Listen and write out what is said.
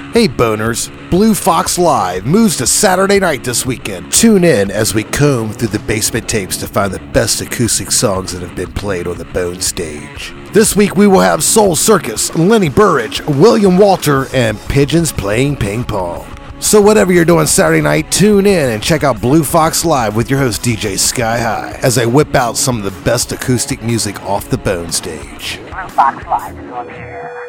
Hey boners, Blue Fox Live moves to Saturday night this weekend. Tune in as we comb through the basement tapes to find the best acoustic songs that have been played on the Bone stage. This week we will have Soul Circus, Lenny Burridge, William Walter, and Pigeons playing ping pong. So whatever you're doing Saturday night, tune in and check out Blue Fox Live with your host DJ Sky High as I whip out some of the best acoustic music off the Bone stage. Blue Fox Live is on the air.